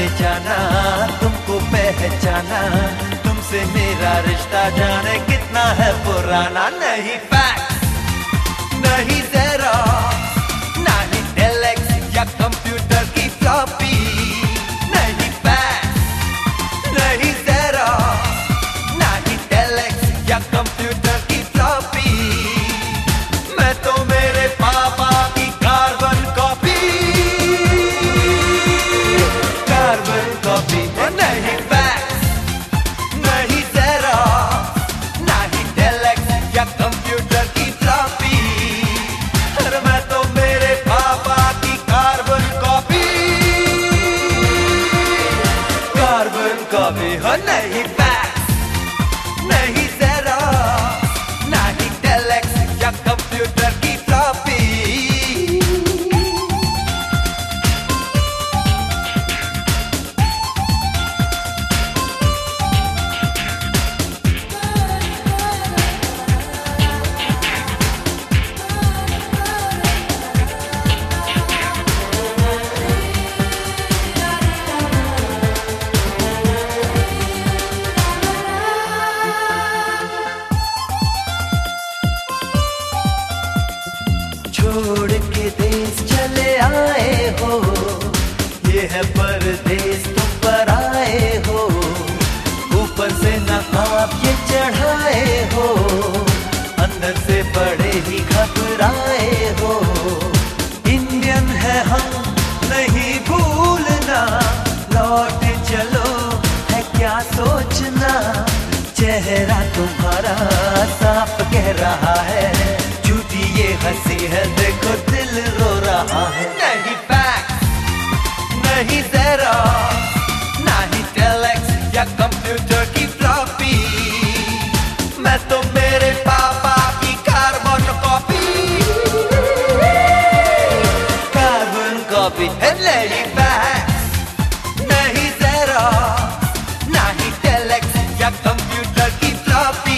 जाने जाना, तुमको पहचाना, तुमसे मेरा रिश्ता जाने कितना है पुराना। नहीं फैक्स, नहीं ज़ेरॉक्स, नहीं टेलेक्स या कंप्यूटर की फ्लॉपी। नहीं फैक्स, नहीं ज़ेरॉक्स, नहीं टेलेक्स या कंप्यूटर की फ्लॉपी। मैं तो मेरे पापा की कार्बन कॉपी, कार्बन कॉपी। नहीं फैक्स, नहीं ज़ेरॉक्स, नहीं टेलेक्स या कंप्यूटर की फ्लॉपी। अरे मैं तो मेरे पापा की कार्बन कॉपी, कार्बन कॉपी। हो नहीं फैक्स, नहीं ज़ेरॉक्स, नहीं टेलेक्स या कंप्यूटर की फ्लॉपी। छोड़ के देश चले आए हो, ये है परदेश तुम पर आए हो। ऊपर से नकाब ये चढ़ाए हो, अंदर से बड़े ही घबराए हो। इंडियन है हम नहीं भूलना, लौट चलो है क्या सोचना। चेहरा तुम्हारा साफ कह रहा है, झूठी ये हंसी है देखो दिल रो रहा है। नहीं फैक्स, नहीं ज़ेरॉक्स, नहीं टेलेक्स या कंप्यूटर की फ्लॉपी। मैं तो मेरे पापा की कार्बन कॉपी, कार्बन कॉपी है। नहीं फैक्स, नहीं ज़ेरॉक्स, नहीं टेलेक्स या कंप्यूटर की फ्लॉपी।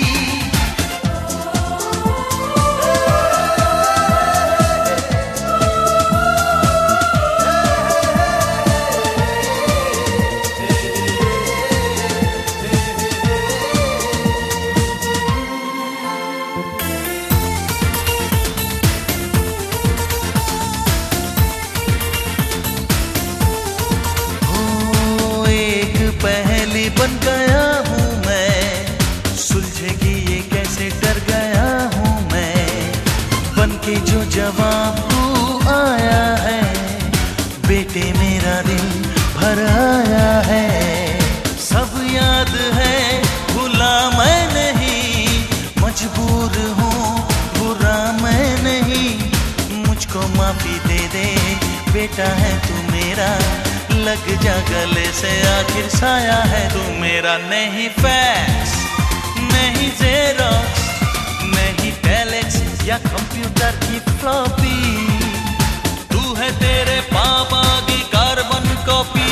पहली बन गया हूँ मैं, सुलझेगी ये कैसे डर गया हूँ मैं। बन के जो जवाब तू आया है, बेटे मेरा दिल भर आया है। सब याद है भूला मैं नहीं, मजबूर हूँ बुरा मैं नहीं। मुझको माफी दे दे बेटा है तू मेरा, लग जा गले से आखिर साया है तू मेरा। नहीं फैक्स, नहीं ज़ेरॉक्स, नहीं टेलेक्स या कंप्यूटर की फ्लॉपी। तू है तेरे पापा की कार्बन कॉपी,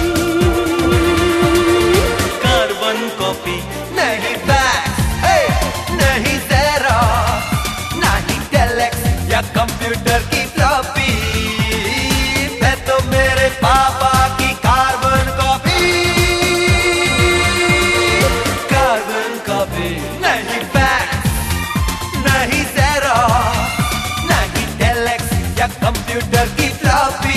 कार्बन कॉपी। नहीं फैक्स, नहीं ज़ेरॉक्स, नहीं टेलेक्स या कंप्यूटर की फ्लॉपी। मैं तो मेरे पापा की कार्बन कॉपी, कार्बन कॉपी। नहीं फैक्स, नहीं ज़ेरॉक्स, नहीं टेलेक्स या कंप्यूटर की फ्लॉपी।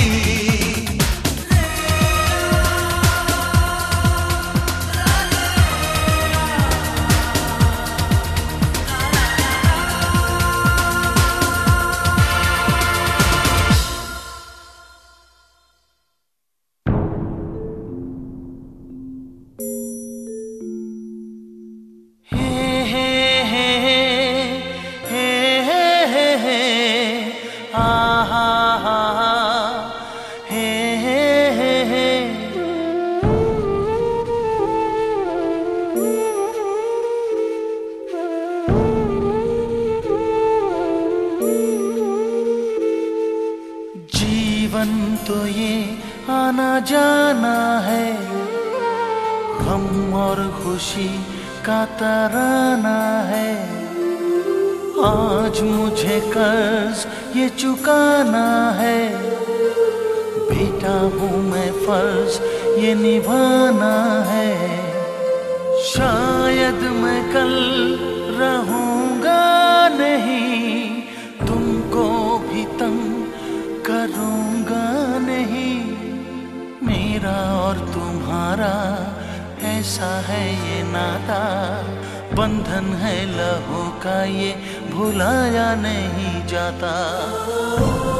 जीवन तो ये आना जाना है, गम और खुशी का तराना है। आज मुझे कर्ज ये चुकाना है, बेटा हूँ मैं, फर्ज ये निभाना है। शायद मैं कल रहूंगा नहीं, तुमको भी तंग करूंगा नहीं। मेरा और तुम्हारा ऐसा है ये नाता, बंधन है लहू का ये भुलाया नहीं जाता।